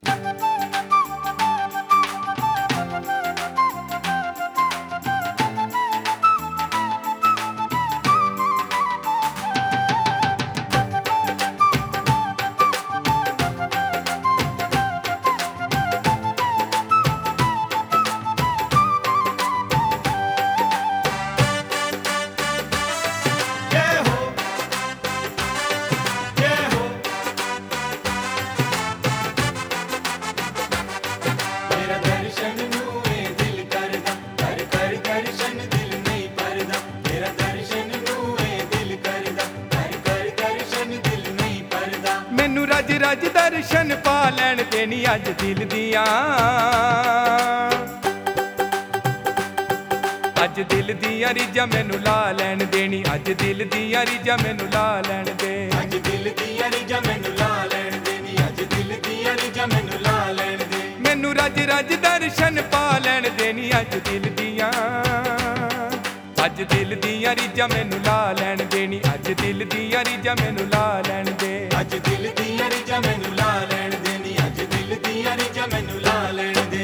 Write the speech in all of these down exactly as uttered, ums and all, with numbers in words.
रज रज दर्शन पा लैन देनी अज दिल दियां, अज दिल दियां रिजा मैनू ला लैन देनी, अज दिल दियां रिजा मैनू ला लैन दे, अज दिल दियां रिजा मैनू ला लैन देनी, अज दिल दियां रिजा मैनू ला लैन दे। मैनू रज रज दर्शन पा लैन देनी अज दिल दियां, अज दिल दियां रिजा मैनू ला लैन देनी, अज दिल दियां रिजा मैनू ला लैन दे, अज दिल दियां रिजा मैनू ला लैन देनी, अज दिल दियां रिजा मैनू ला लैन दे।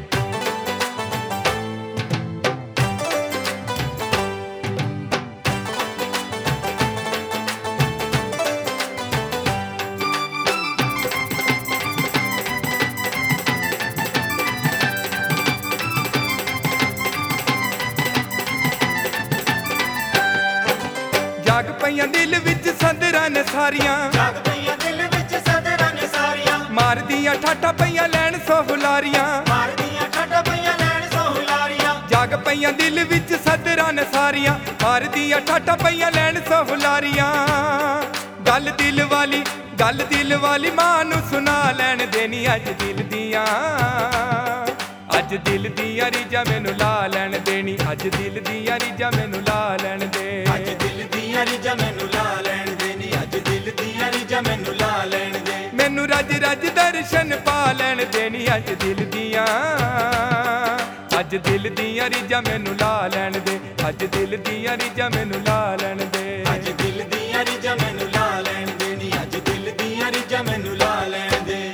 जाग पईयां दिल विच सदरां ने सारियां, जाग पईयां दिल विच सदरां ने सारियां, मारदियां ठाठा पईयां लैन सौ हुलारियां, मारदियां ठाठा पईयां लैन सौ हुलारियां। जाग पईयां दिल विच सदरां ने सारियां, मारदियां ठाठा पईयां लैन सौ हुलारियां। गल दिल वाली गल दिल वाली मां नू सुना लैन देनी अज दिल दियां, अज दिल दियां रिजा मैनू ला लैन देनी, अज दिल दियां रिजा मैनू ला लैन दे, अज दिल दियां रिजा मैनू ला लैन देनी, अज दिल दियां रिजा मैनू ला लैन दे। मैनू रज रज दर्शन पा लैन देनी अज दिल दियां, अज दिल दियां रिजा मैनू ला लैन दे, अज दिल दियां रिजा मैनू ला लैन दे, अज दिल दियां रिजा मैनू ला लैन देनी, अज दिल दियां रिजा मैनू ला लैन दे।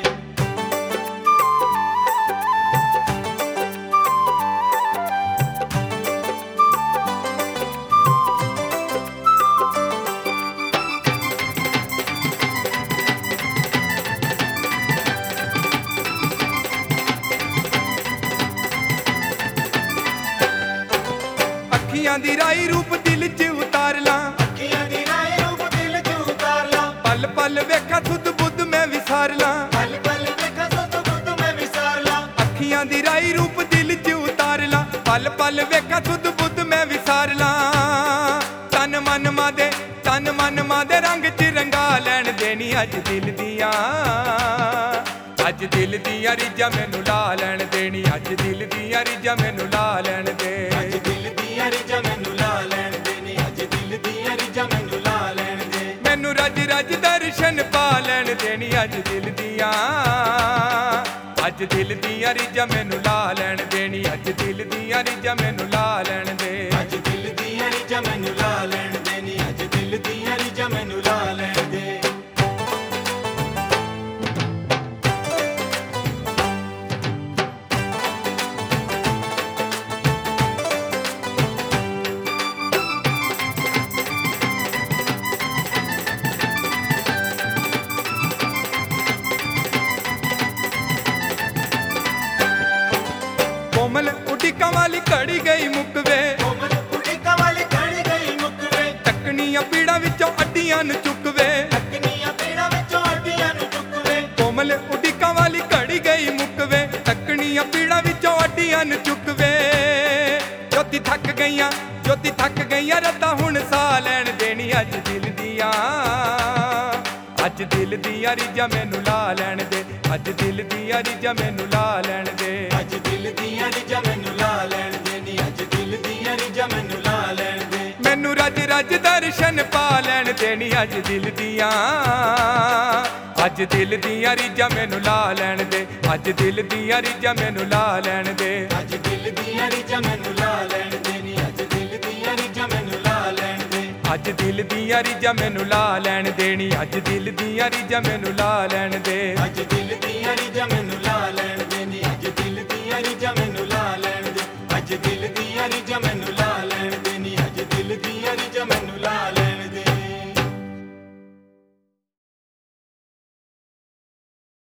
अखियां दी राई रूप दिल च उतार ला, अखियां दी राई रूप दिल च उतार ला, पल पल वेखा सुध बुद्ध मैं विसार ला, पल पल वेखा सुध बुद्ध मैं विसार ला। अखियां दी राई रूप दिल च उतार ला, पल पल वेखा सुध बुद्ध मैं विसार ला। तन मन मां दे तन मन मां दे रंग च रंगा लैन देनी अज दिल दियां, अज दिल दियां रिजा मैनू ला लैन देनी, अज दिल दियां रिजा मैनू ला लैन दे, अज दिल दियां रिजा मैनू ला लैन देनी, अज दिल दियां रिजा मैनू ला लैन दे। मैनू रज रज दर्शन पा लैन देनी अज दिल दियां, अज दिल दियां रिजा मैनू ला लैन देनी, अज दिल दियां रिजा मैनू ला लैन दे, अज दिल दियां रिजा मैनू ला लैन देनी, अज दिल दियां रिजा मैनू ला लैन दे। कोमल उडिका वाली घड़ी गई मुकवे, कोमल उडिका वाली घड़ी गई मुकवे, तकनियां पीड़ा विचों अड्डियां नू चुकवे, तकनियां पीड़ा विचों अड्डियां नू चुकवे। कोमल उडिका वाली घड़ी गई मुकवे, तकनियां पीड़ा विचों अड्डियां नू चुकवे। जोती थक गईयां जोती थक गईयां रत्तां हुण सा लैन देनी अज दिल दियां, अज दिल दियां रिजा मैनू ला लैन दे, अज दिल दियां रिजा मैनू ला लैन दे, अज दिल दियां रिजा मैनू ला लैन देनी, अज दिल दियां रिजा मैनू ला लैन दे। मैनू रज रज दर्शन पा लैन देनी अज दिल दियां, अज दिल दियां रिजा मैनू ला लैन दे, अज दिल दियां रिजा मैनू ला लैन दे, अज दिल दियां रिजा मैनू ला लैन देनी, अज दिल दियां रिजा मैनू ला लैन दे। अज दिल दियां रिजा मैनू ला लैन देनी, अज दिल दियां रिजा मैनू ला लैन दे, अज दिल दियां रिजा मैनू ਰੀਝਾਂ ਮੈਨੂੰ ਲਾ ਲੈਣ ਦੇ ਅੱਜ ਦਿਲ ਦੀਆਂ ਰੀਝਾਂ ਮੈਨੂੰ